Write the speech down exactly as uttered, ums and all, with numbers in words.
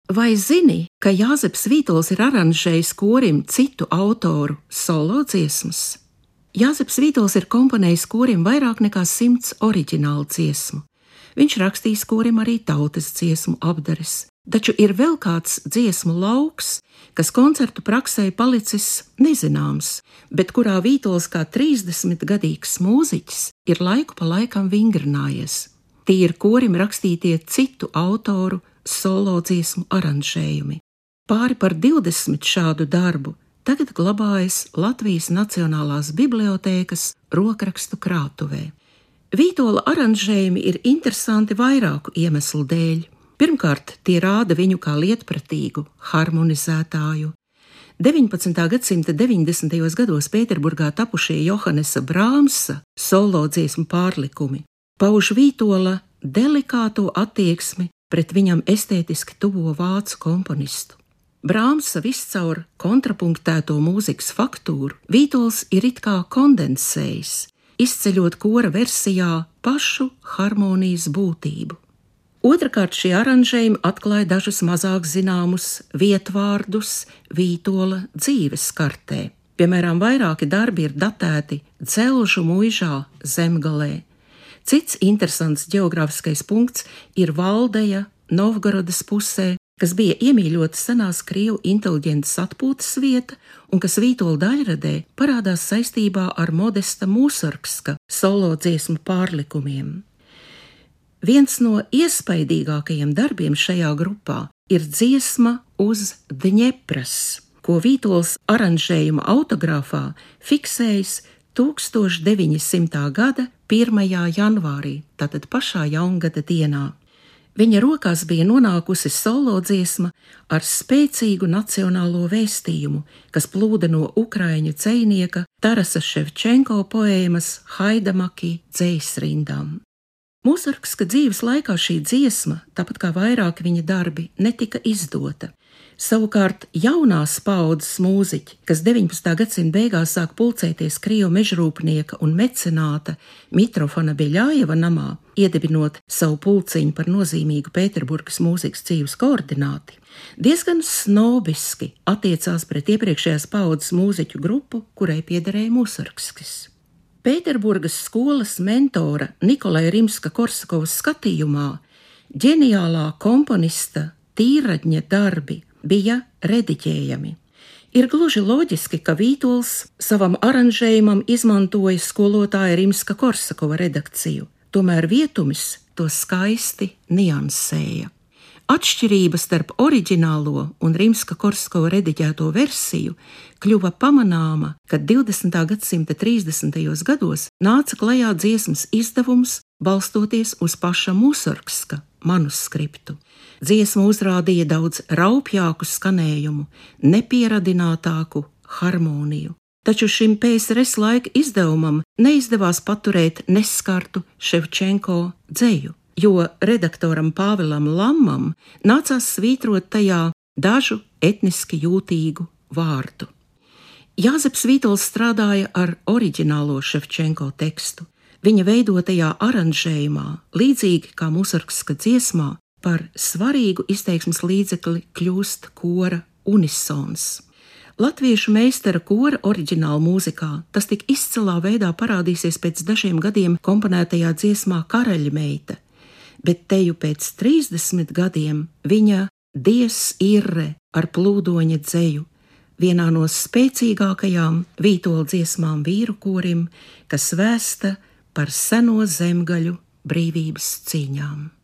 Vai zini, ka Jāzeps Vītols ir aranžējis korim citu autoru solo dziesmas? Jāzeps Vītols ir komponējis korim vairāk nekā simts oriģinālu dziesmu. Viņš rakstījis korim arī tautas dziesmu apdares, taču ir vēl kāds dziesmu lauks, kas koncertu praksē palicis nezināms, bet kurā Vītols kā trīsdesmitgadīgs mūziķis ir laiku pa laikam vingrinājies. Tie ir korim rakstītie citu autoru solo dziesmu aranžējumi. Pāri par divdesmit šādu darbu tagad glabājas Latvijas Nacionālās bibliotēkas rokrakstu krātuvē. Vītola aranžējumi ir interesanti vairāku iemeslu dēļ. Pirmkārt, tie rāda viņu kā lietpratīgu harmonizētāju. deviņpadsmitā gadsimta deviņdesmitajos gados Pēterburgā tapušie Johannesa Brāmsa solo dziesmu pārlikumi pauž Vītola delikāto attieksmi pret viņam estētiski tuvo vācu komponistu. Brāmsa viscaur kontrapunktēto mūzikas faktūru Vītols ir it kā kondensējis, izceļot kora versijā pašu harmonijas būtību. Otrakārt, šie aranžējumi atklāja dažus mazāk zināmus vietvārdus Vītola dzīves kartē. Piemēram, vairāki darbi ir datēti Dzelžu muižā Zemgalē. Cits interesants ģeogrāfiskais punkts ir Valdeja Novgorodas pusē, kas bija iemīļota senās krievu inteliģentas atpūtas vieta un kas Vītola daļradē parādās saistībā ar Modesta Mūsorgska solo dziesmu pārlikumiem. Viens no iespaidīgākajiem darbiem šajā grupā ir dziesma Uz Dņepras, ko Vītols aranžējuma autogrāfā fiksējis tūkstoš deviņsimtā gada pirmajā janvārī, tātad pašā jaungada dienā. Viņa rokās bija nonākusi solo dziesma ar spēcīgu nacionālo vēstījumu, kas plūda no ukraiņu dzejnieka Tarasa Ševčenko poēmas Haidamaki dzejsrindām. Mūsorgska dzīves laikā šī dziesma, tāpat kā vairāki viņa darbi, netika izdota. Savukārt jaunās paaudzes mūziķi, kas deviņpadsmitā gadsimta beigās sāk pulcēties krievu mežrūpnieka un mecenāta Mitrofana Beļājeva namā, iedibinot savu pulciņu par nozīmīgu Pēterburgas mūzikas dzīves koordināti, diezgan snobiski attiecās pret iepriekšējās paaudzes mūziķu grupu, kurai piederēja Mūsorgskis. Pēterburgas skolas mentora Nikolai Rimska-Korsakovas skatījumā ģeniālā komponista Tīradņa darbi bija rediģējami. Ir gluži loģiski, ka Vītols savam aranžējumam izmantoja skolotāja Rimska-Korsakova redakciju, tomēr Vietumis to skaisti niansēja. Atšķirība starp oriģinālo un Rimska-Korsakova rediģēto versiju kļuva pamanāma, kad divdesmitā gadsimta trīsdesmitajos gados nāca klajā dziesmas izdevums balstoties uz paša Mūsorgska manuskriptu. Dziesma uzrādīja daudz raupjāku skanējumu, nepieradinātāku harmoniju. Taču šim P S R S laika izdevumam neizdevās paturēt neskartu Ševčenko dzeju, jo redaktoram Pāvilam Lamam nācās svītrot tajā dažu etniski jūtīgu vārdu. Jāzeps Vītols strādāja ar oriģinālo Ševčenko tekstu. Viņa veidotajā aranžējumā, līdzīgi kā Mūsorgska dziesmā, par svarīgu izteiksmes līdzekli kļūst kora unisons. Latviešu meistara kora oriģināla mūzikā tas tik izcilā veidā parādīsies pēc dažiem gadiem komponētajā dziesmā Karaļmeita, bet teju pēc trīsdesmit gadiem viņa Dies irre ar plūdoņa dzeju, vienā no spēcīgākajām Vītola dziesmām vīru korim, kas vēsta par seno zemgaļu brīvības cīņām.